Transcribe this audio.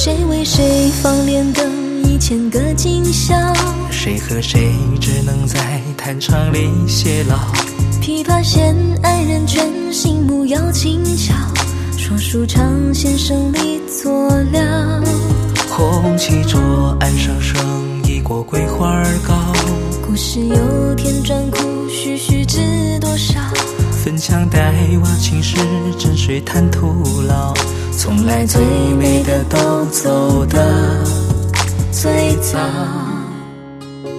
谁为谁放莲灯1000个今宵， 谁和谁只能在弹唱里偕老。 琵琶弦安人倦，醒木摇轻巧，说书唱弦声里作了。 红旗桌岸上剩一锅桂花糕， 故事有天转苦，徐徐知多少。 粉墙黛瓦青石，枕水谈徒劳。从来最美的都走得最早。